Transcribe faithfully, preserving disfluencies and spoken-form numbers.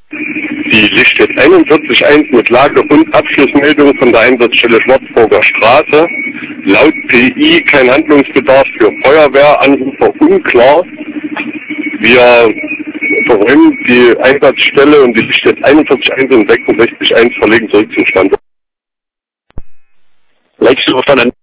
Die Lichtjet einundvierzig eins mit Lage- und Abschlussmeldung von der Einsatzstelle Schwarzburger Straße. Laut P I kein Handlungsbedarf für Feuerwehr, Anrufer unklar. Wir verräumen die Einsatzstelle und die Lichtjet einundvierzig eins und sechsundsechzig eins verlegen zurück zum Standort. Letzte verstanden.